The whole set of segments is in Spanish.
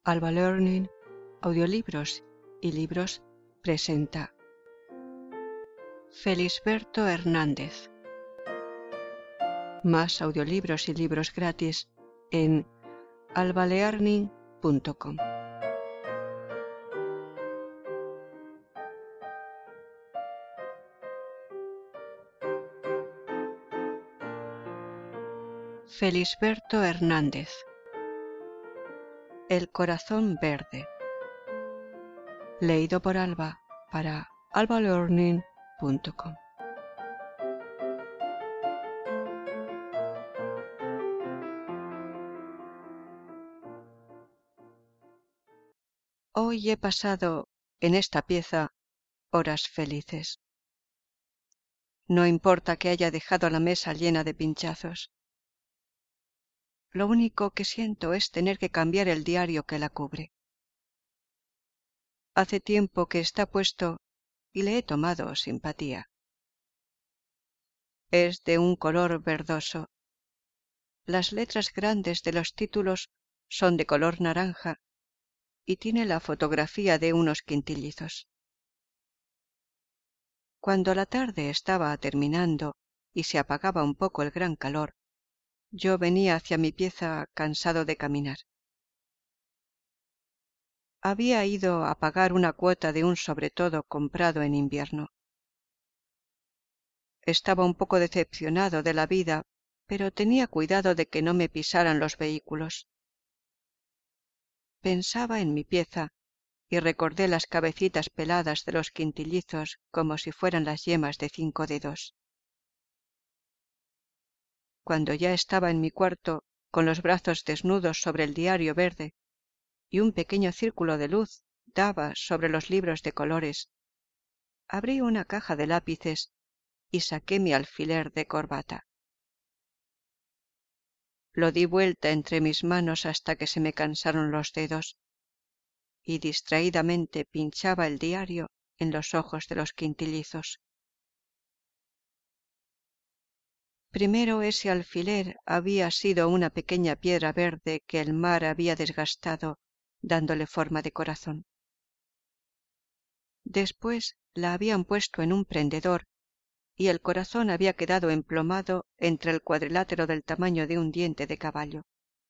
Alba Learning, Audiolibros y Libros presenta Felisberto Hernández. Más audiolibros y libros gratis en albalearning.com. Felisberto Hernández. El corazón verde. Leído por Alba para albalearning.com. Hoy he pasado en esta pieza horas felices. No importa que haya dejado la mesa llena de pinchazos. Lo único que siento es tener que cambiar el diario que la cubre. Hace tiempo que está puesto y le he tomado simpatía. Es de un color verdoso. Las letras grandes de los títulos son de color naranja y tiene la fotografía de unos quintillizos. Cuando la tarde estaba terminando y se apagaba un poco el gran calor, yo venía hacia mi pieza cansado de caminar. Había ido a pagar una cuota de un sobretodo comprado en invierno. Estaba un poco decepcionado de la vida, pero tenía cuidado de que no me pisaran los vehículos. Pensaba en mi pieza y recordé las cabecitas peladas de los quintillizos como si fueran las yemas de 5 dedos. Cuando ya estaba en mi cuarto, con los brazos desnudos sobre el diario verde, y un pequeño círculo de luz daba sobre los libros de colores, abrí una caja de lápices y saqué mi alfiler de corbata. Lo di vuelta entre mis manos hasta que se me cansaron los dedos, y distraídamente pinchaba el diario en los ojos de los quintillizos. Primero ese alfiler había sido una pequeña piedra verde que el mar había desgastado, dándole forma de corazón. Después la habían puesto en un prendedor y el corazón había quedado emplomado entre el cuadrilátero del tamaño de un diente de caballo.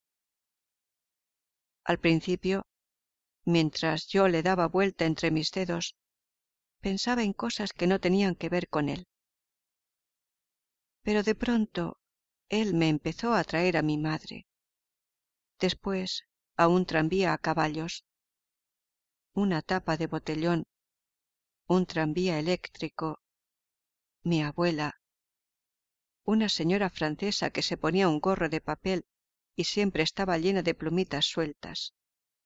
Al principio, mientras yo le daba vuelta entre mis dedos, pensaba en cosas que no tenían que ver con él. Pero de pronto él me empezó a traer a mi madre, después a un tranvía a caballos, una tapa de botellón, un tranvía eléctrico, mi abuela, una señora francesa que se ponía un gorro de papel y siempre estaba llena de plumitas sueltas,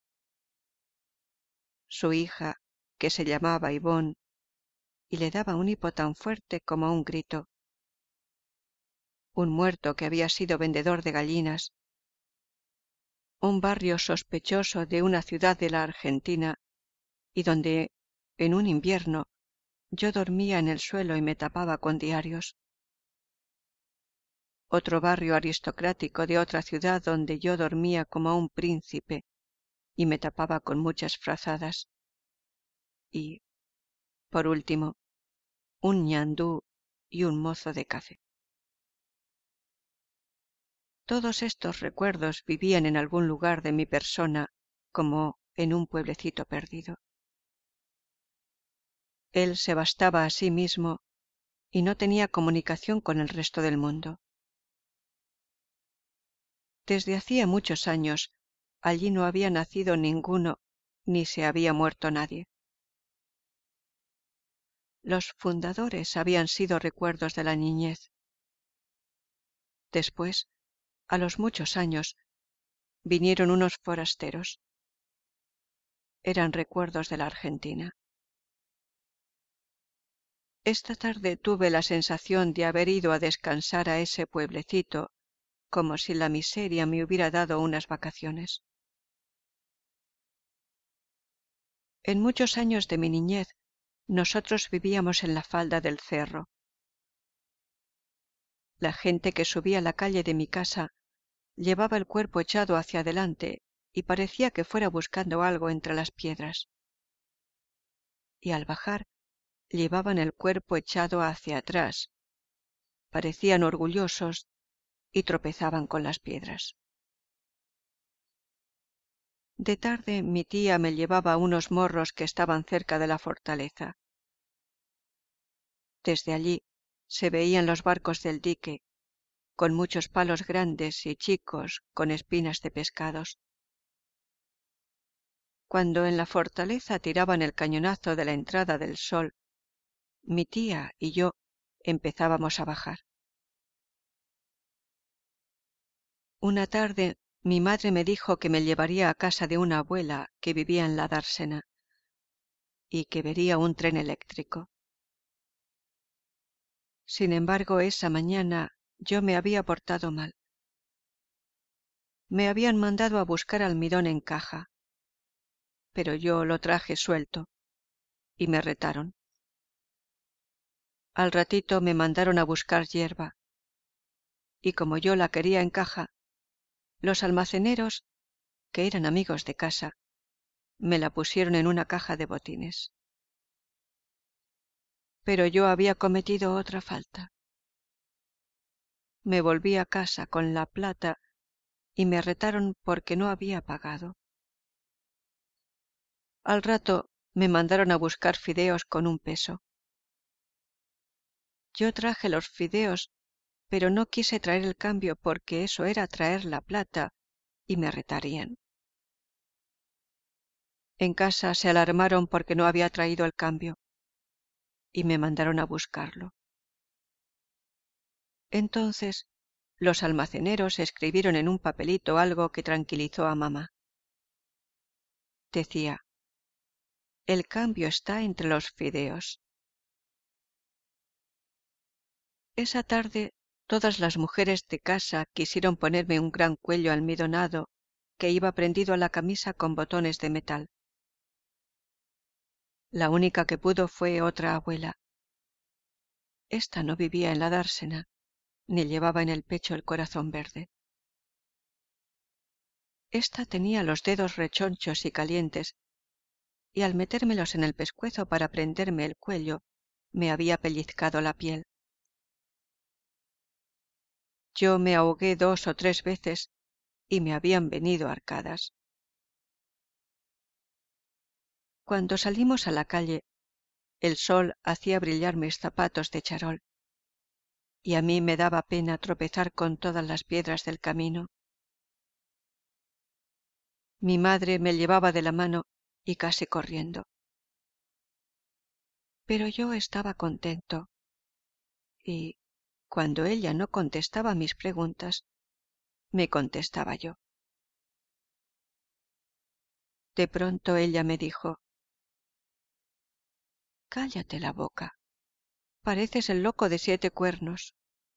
su hija, que se llamaba Yvonne, y le daba un hipo tan fuerte como un grito, un muerto que había sido vendedor de gallinas, un barrio sospechoso de una ciudad de la Argentina, y donde, en un invierno, yo dormía en el suelo y me tapaba con diarios. Otro barrio aristocrático de otra ciudad donde yo dormía como un príncipe y me tapaba con muchas frazadas. Y, por último, un ñandú y un mozo de café. Todos estos recuerdos vivían en algún lugar de mi persona como en un pueblecito perdido. Él se bastaba a sí mismo y no tenía comunicación con el resto del mundo. Desde hacía muchos años allí no había nacido ninguno ni se había muerto nadie. Los fundadores habían sido recuerdos de la niñez. Después, a los muchos años, vinieron unos forasteros. Eran recuerdos de la Argentina. Esta tarde tuve la sensación de haber ido a descansar a ese pueblecito, como si la miseria me hubiera dado unas vacaciones. En muchos años de mi niñez, nosotros vivíamos en la falda del cerro. La gente que subía la calle de mi casa llevaba el cuerpo echado hacia adelante y parecía que fuera buscando algo entre las piedras. Y al bajar llevaban el cuerpo echado hacia atrás, parecían orgullosos y tropezaban con las piedras. De tarde mi tía me llevaba a unos morros que estaban cerca de la fortaleza. Desde allí se veían los barcos del dique, con muchos palos grandes y chicos con espinas de pescados. Cuando en la fortaleza tiraban el cañonazo de la entrada del sol, mi tía y yo empezábamos a bajar. Una tarde mi madre me dijo que me llevaría a casa de una abuela que vivía en la dársena y que vería un tren eléctrico. Sin embargo, esa mañana yo me había portado mal. Me habían mandado a buscar almidón en caja, pero yo lo traje suelto y me retaron. Al ratito me mandaron a buscar hierba y como yo la quería en caja, los almaceneros, que eran amigos de casa, me la pusieron en una caja de botines. Pero yo había cometido otra falta. Me volví a casa con la plata y me retaron porque no había pagado. Al rato me mandaron a buscar fideos con un peso. Yo traje los fideos, pero no quise traer el cambio porque eso era traer la plata y me retarían. En casa se alarmaron porque no había traído el cambio y me mandaron a buscarlo. Entonces los almaceneros escribieron en un papelito algo que tranquilizó a mamá. Decía: el cambio está entre los fideos. Esa tarde todas las mujeres de casa quisieron ponerme un gran cuello almidonado que iba prendido a la camisa con botones de metal. La única que pudo fue otra abuela. Esta no vivía en la dársena, ni llevaba en el pecho el corazón verde. Esta tenía los dedos rechonchos y calientes, y al metérmelos en el pescuezo para prenderme el cuello, me había pellizcado la piel. Yo me ahogué 2 o 3 veces y me habían venido arcadas. Cuando salimos a la calle, el sol hacía brillar mis zapatos de charol, y a mí me daba pena tropezar con todas las piedras del camino. Mi madre me llevaba de la mano y casi corriendo. Pero yo estaba contento, y cuando ella no contestaba mis preguntas, me contestaba yo. De pronto ella me dijo: cállate la boca, pareces el loco de 7 cuernos.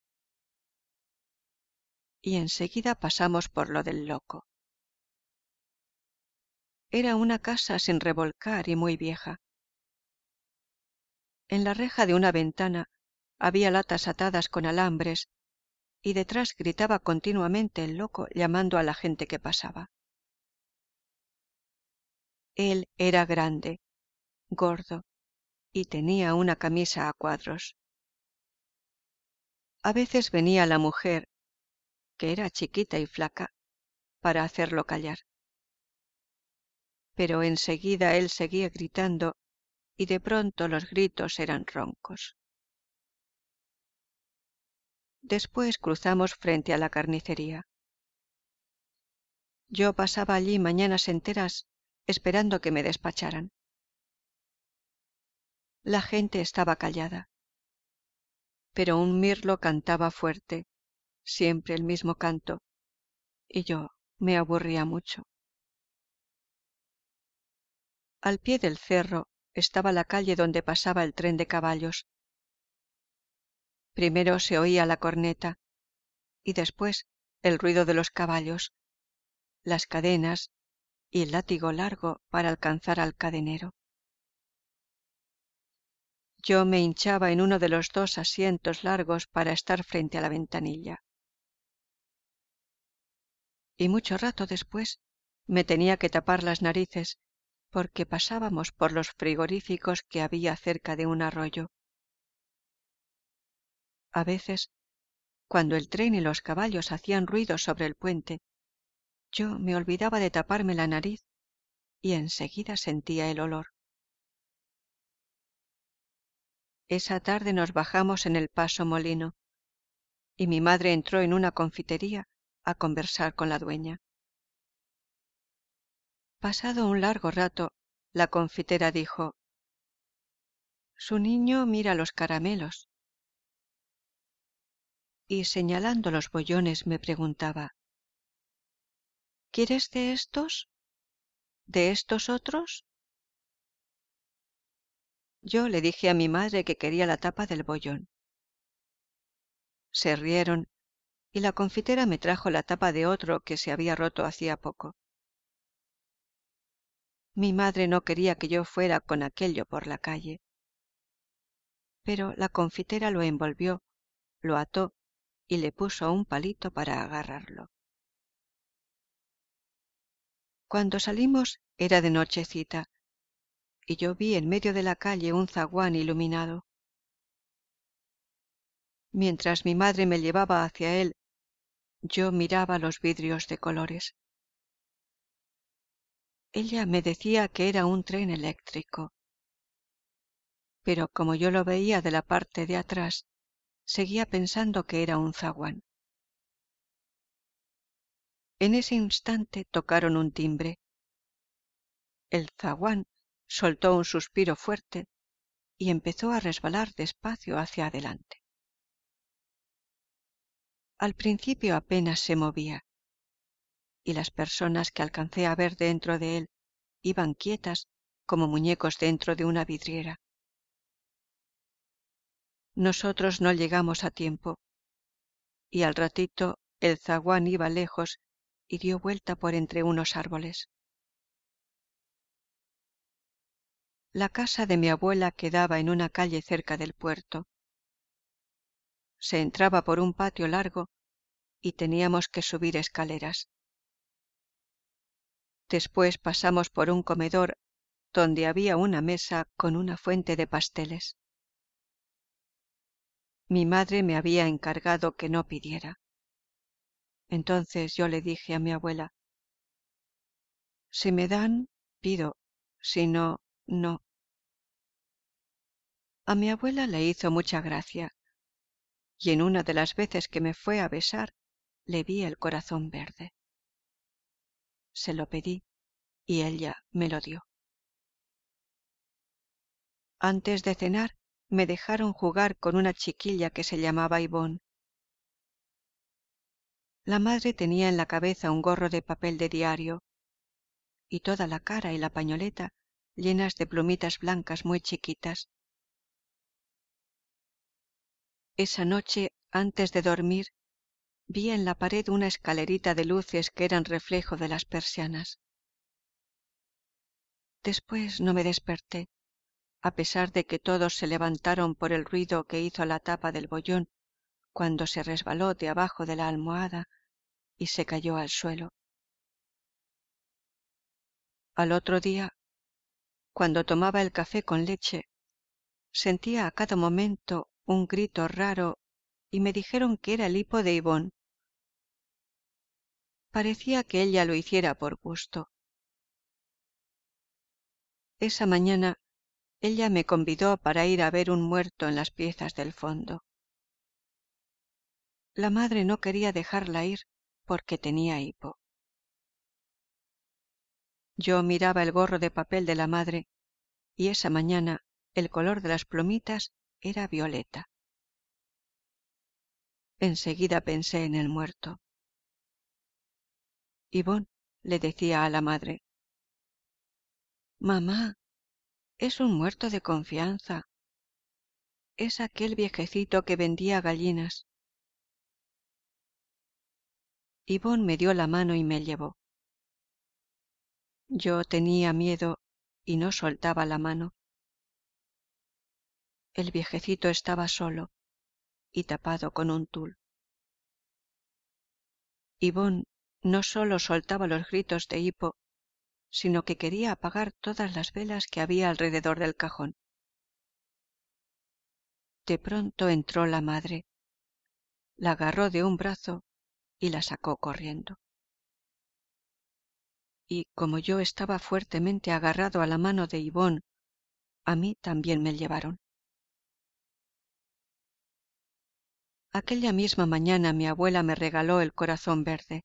Y enseguida pasamos por lo del loco. Era una casa sin revolcar y muy vieja. En la reja de una ventana había latas atadas con alambres y detrás gritaba continuamente el loco llamando a la gente que pasaba. Él era grande, gordo y tenía una camisa a cuadros. A veces venía la mujer, que era chiquita y flaca, para hacerlo callar. Pero enseguida él seguía gritando y de pronto los gritos eran roncos. Después cruzamos frente a la carnicería. Yo pasaba allí mañanas enteras esperando que me despacharan. La gente estaba callada, pero un mirlo cantaba fuerte, siempre el mismo canto, y yo me aburría mucho. Al pie del cerro estaba la calle donde pasaba el tren de caballos. Primero se oía la corneta y después el ruido de los caballos, las cadenas y el látigo largo para alcanzar al cadenero. Yo me hinchaba en uno de los 2 asientos largos para estar frente a la ventanilla. Y mucho rato después me tenía que tapar las narices porque pasábamos por los frigoríficos que había cerca de un arroyo. A veces, cuando el tren y los caballos hacían ruido sobre el puente, yo me olvidaba de taparme la nariz y enseguida sentía el olor. Esa tarde nos bajamos en el Paso Molino y mi madre entró en una confitería a conversar con la dueña. Pasado un largo rato, la confitera dijo: «Su niño mira los caramelos», y señalando los bollones me preguntaba: «¿Quieres de estos? ¿De estos otros?». Yo le dije a mi madre que quería la tapa del bollón. Se rieron y la confitera me trajo la tapa de otro que se había roto hacía poco. Mi madre no quería que yo fuera con aquello por la calle, pero la confitera lo envolvió, lo ató y le puso un palito para agarrarlo. Cuando salimos era de nochecita y yo vi en medio de la calle un zaguán iluminado. Mientras mi madre me llevaba hacia él, yo miraba los vidrios de colores. Ella me decía que era un tren eléctrico, pero como yo lo veía de la parte de atrás, seguía pensando que era un zaguán. En ese instante tocaron un timbre. El zaguán soltó un suspiro fuerte y empezó a resbalar despacio hacia adelante. Al principio apenas se movía, y las personas que alcancé a ver dentro de él iban quietas como muñecos dentro de una vidriera. Nosotros no llegamos a tiempo, y al ratito el zaguán iba lejos y dio vuelta por entre unos árboles. La casa de mi abuela quedaba en una calle cerca del puerto. Se entraba por un patio largo y teníamos que subir escaleras. Después pasamos por un comedor donde había una mesa con una fuente de pasteles. Mi madre me había encargado que no pidiera. Entonces yo le dije a mi abuela: «Si me dan, pido, si no, no». A mi abuela le hizo mucha gracia, y en una de las veces que me fue a besar, le vi el corazón verde. Se lo pedí y ella me lo dio. Antes de cenar me dejaron jugar con una chiquilla que se llamaba Ivonne. La madre tenía en la cabeza un gorro de papel de diario y toda la cara y la pañoleta llenas de plumitas blancas muy chiquitas. Esa noche, antes de dormir, vi en la pared una escalerita de luces que eran reflejo de las persianas. Después no me desperté, a pesar de que todos se levantaron por el ruido que hizo la tapa del bollón cuando se resbaló de abajo de la almohada y se cayó al suelo. Al otro día, cuando tomaba el café con leche, sentía a cada momento un grito raro y me dijeron que era el hipo de Ivonne. Parecía que ella lo hiciera por gusto. Esa mañana ella me convidó para ir a ver un muerto en las piezas del fondo. La madre no quería dejarla ir porque tenía hipo. Yo miraba el gorro de papel de la madre y esa mañana el color de las plumitas era violeta. Enseguida pensé en el muerto. Ivonne le decía a la madre: «Mamá, es un muerto de confianza. Es aquel viejecito que vendía gallinas». Ivonne me dio la mano y me llevó. Yo tenía miedo y no soltaba la mano. El viejecito estaba solo y tapado con un tul. Ivonne no solo soltaba los gritos de hipo, sino que quería apagar todas las velas que había alrededor del cajón. De pronto entró la madre, la agarró de un brazo y la sacó corriendo. Y como yo estaba fuertemente agarrado a la mano de Yvonne, a mí también me llevaron. Aquella misma mañana mi abuela me regaló el corazón verde.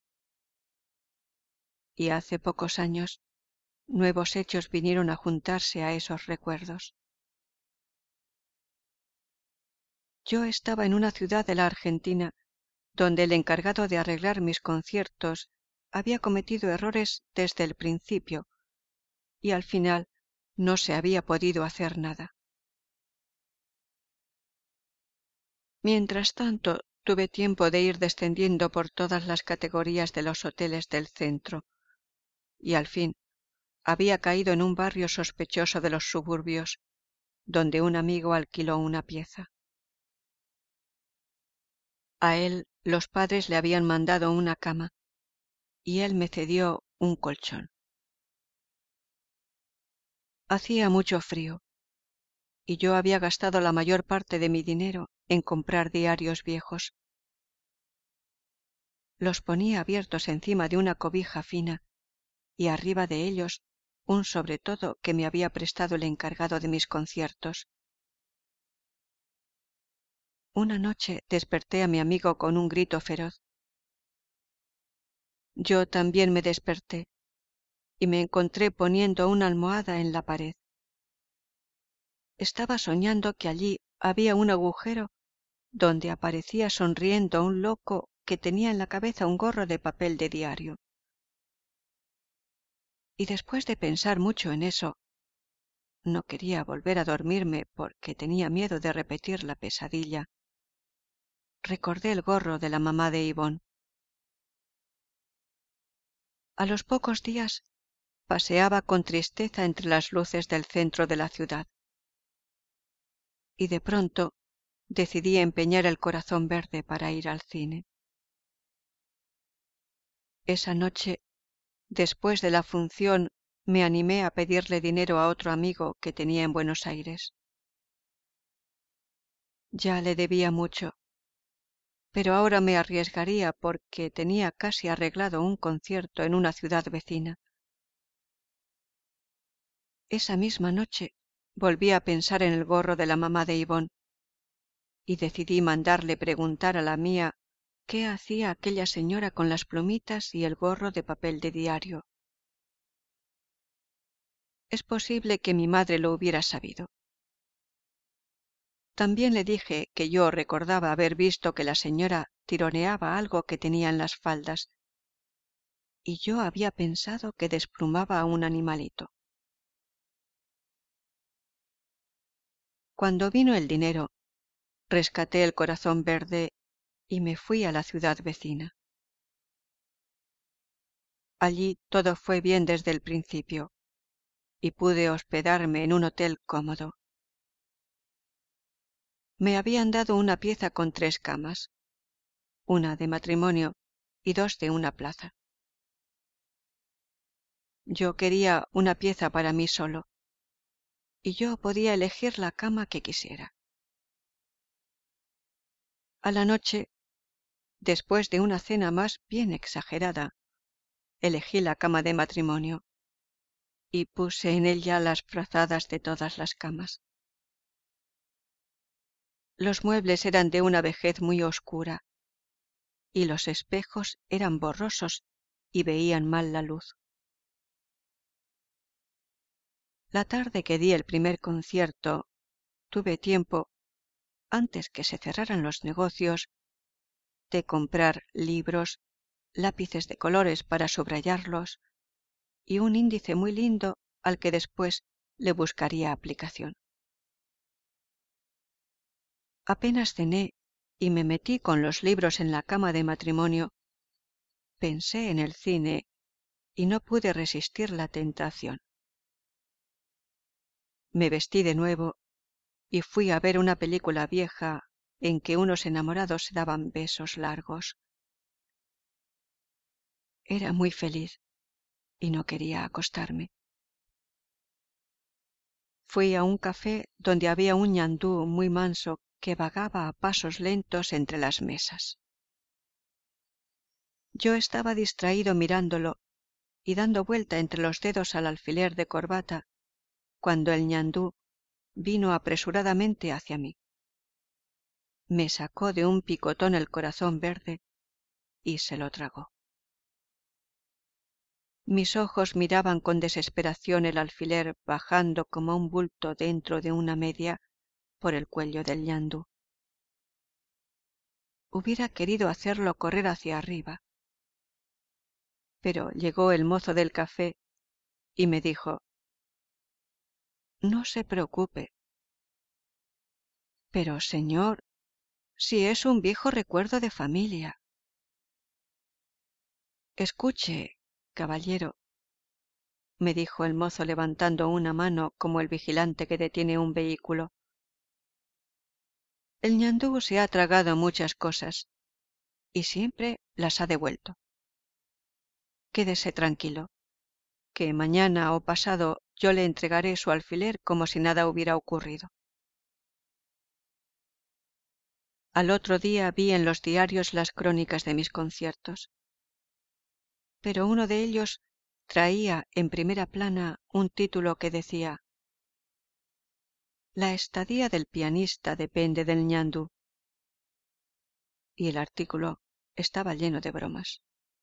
Y hace pocos años, nuevos hechos vinieron a juntarse a esos recuerdos. Yo estaba en una ciudad de la Argentina donde el encargado de arreglar mis conciertos había cometido errores desde el principio y al final no se había podido hacer nada. Mientras tanto, tuve tiempo de ir descendiendo por todas las categorías de los hoteles del centro y al fin había caído en un barrio sospechoso de los suburbios, donde un amigo alquiló una pieza. A él los padres le habían mandado una cama y él me cedió un colchón. Hacía mucho frío y yo había gastado la mayor parte de mi dinero en comprar diarios viejos. Los ponía abiertos encima de una cobija fina y arriba de ellos un sobretodo que me había prestado el encargado de mis conciertos. Una noche desperté a mi amigo con un grito feroz. Yo también me desperté y me encontré poniendo una almohada en la pared. Estaba soñando que allí había un agujero donde aparecía sonriendo un loco que tenía en la cabeza un gorro de papel de diario. Y después de pensar mucho en eso, no quería volver a dormirme porque tenía miedo de repetir la pesadilla. Recordé el gorro de la mamá de Yvonne. A los pocos días paseaba con tristeza entre las luces del centro de la ciudad. Y de pronto decidí empeñar el corazón verde para ir al cine. Esa noche, después de la función, me animé a pedirle dinero a otro amigo que tenía en Buenos Aires. Ya le debía mucho, pero ahora me arriesgaría porque tenía casi arreglado un concierto en una ciudad vecina. Esa misma noche volví a pensar en el gorro de la mamá de Yvonne y decidí mandarle preguntar a la mía qué hacía aquella señora con las plumitas y el gorro de papel de diario. Es posible que mi madre lo hubiera sabido. También le dije que yo recordaba haber visto que la señora tironeaba algo que tenía en las faldas, y yo había pensado que desplumaba a un animalito. Cuando vino el dinero, rescaté el corazón verde y me fui a la ciudad vecina. Allí todo fue bien desde el principio, y pude hospedarme en un hotel cómodo. Me habían dado una pieza con 3 camas, una de matrimonio y 2 de una plaza. Yo quería una pieza para mí solo, y yo podía elegir la cama que quisiera. A la noche, después de una cena más bien exagerada, elegí la cama de matrimonio y puse en ella las frazadas de todas las camas. Los muebles eran de una vejez muy oscura y los espejos eran borrosos y veían mal la luz. La tarde que di el primer concierto, tuve tiempo, antes que se cerraran los negocios, de comprar libros, lápices de colores para subrayarlos y un índice muy lindo al que después le buscaría aplicación. Apenas cené y me metí con los libros en la cama de matrimonio, pensé en el cine y no pude resistir la tentación. Me vestí de nuevo y fui a ver una película vieja en que unos enamorados se daban besos largos. Era muy feliz y no quería acostarme. Fui a un café donde había un ñandú muy manso que vagaba a pasos lentos entre las mesas. Yo estaba distraído mirándolo y dando vuelta entre los dedos al alfiler de corbata, cuando el ñandú vino apresuradamente hacia mí. Me sacó de un picotón el corazón verde y se lo tragó. Mis ojos miraban con desesperación el alfiler bajando como un bulto dentro de una media por el cuello del ñandú. Hubiera querido hacerlo correr hacia arriba, pero llegó el mozo del café y me dijo: «No se preocupe». «Pero, señor, si es un viejo recuerdo de familia». «Escuche, caballero», me dijo el mozo levantando una mano como el vigilante que detiene un vehículo. «El ñandú se ha tragado muchas cosas y siempre las ha devuelto. Quédese tranquilo, que mañana o pasado yo le entregaré su alfiler como si nada hubiera ocurrido». Al otro día vi en los diarios las crónicas de mis conciertos, pero uno de ellos traía en primera plana un título que decía: «La estadía del pianista depende del ñandú», y el artículo estaba lleno de bromas.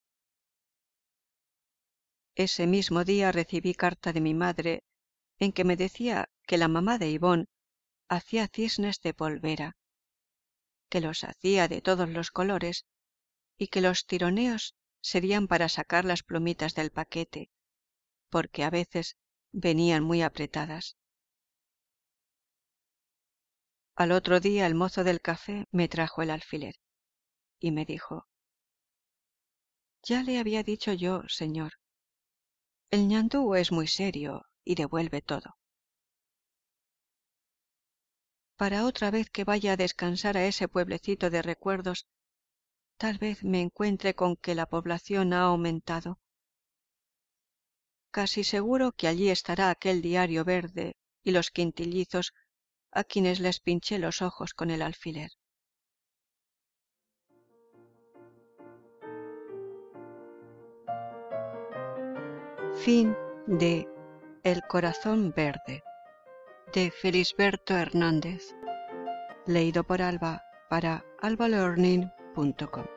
Ese mismo día recibí carta de mi madre en que me decía que la mamá de Ivón hacía cisnes de polvera, que los hacía de todos los colores y que los tironeos serían para sacar las plumitas del paquete, porque a veces venían muy apretadas. Al otro día el mozo del café me trajo el alfiler y me dijo: «Ya le había dicho yo, señor, el ñandú es muy serio y devuelve todo. Para otra vez que vaya a descansar a ese pueblecito de recuerdos, tal vez me encuentre con que la población ha aumentado. Casi seguro que allí estará aquel diario verde y los quintillizos a quienes les pinché los ojos con el alfiler». Fin de El corazón verde, de Felisberto Hernández, leído por Alba para albalearning.com.